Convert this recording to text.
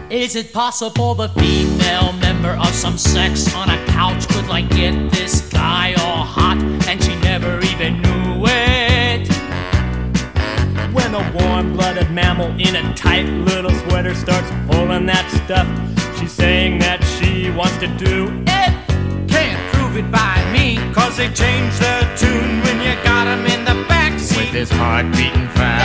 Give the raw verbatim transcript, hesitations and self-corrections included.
Is it possible the female member of some sex on a couch could like get this guy all hot and she never even knew it? When a warm-blooded mammal in a tight little sweater starts pulling that stuff, she's saying that she wants to do it. Can't prove it by me, cause they change the tune when you got him in the backseat with his heart beating fast.